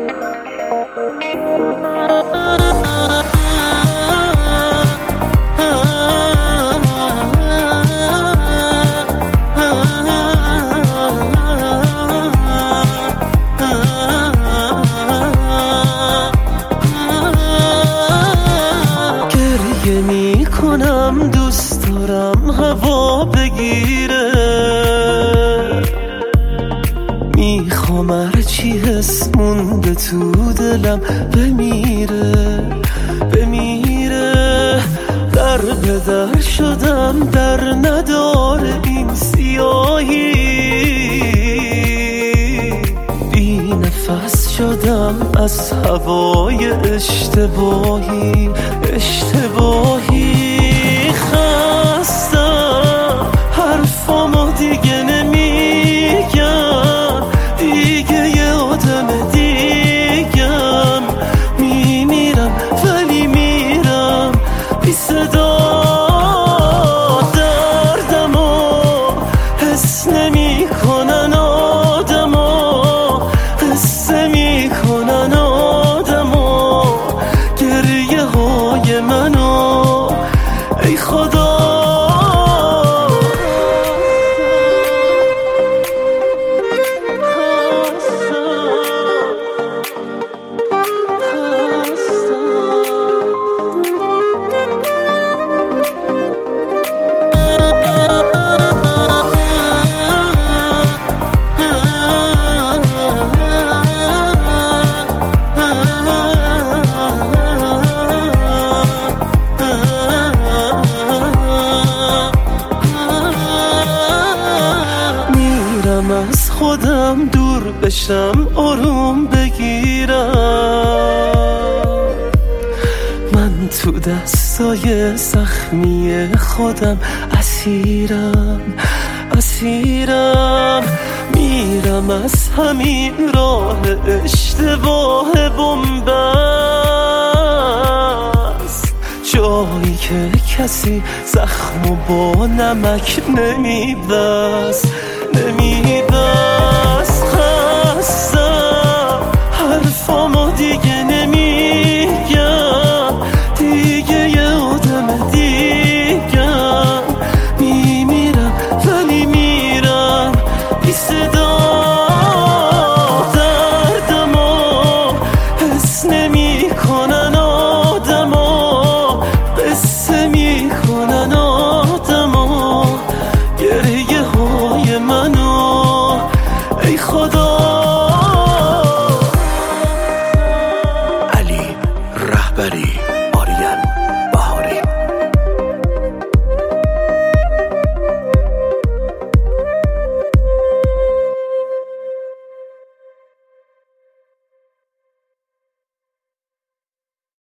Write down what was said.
گریه می کنم دوست دارم هوا بگیره، میخوام هرچی حس مونده تو دلم بمیره در به در شدم در نداره این سیاهی، بی نفس شدم از هوای اشتباهی خستم حرفامو دیگه نمیگم، دیگه یه آدم دیگم، میمیرم ولی میرم بی صدا، دردمو حس نمیکنن آدما، قصه میکنن آدما گریه های منو، ای خدا از خودم دور بشم آروم بگیرم، من تو دستای زخمی خودم اسیرم میرم از همین راه اشتباه بنبست، جایی که کسی زخمو با نمک نمیبست خستم حرفامو دیگه نمیگم، دیگه یه آدم دیگم، میمیرم ولی میرم بی صدا، دردمو حس نمیکنن آدما، قصه میکنن آدما گریه های منو، ای خدا. علی رهبری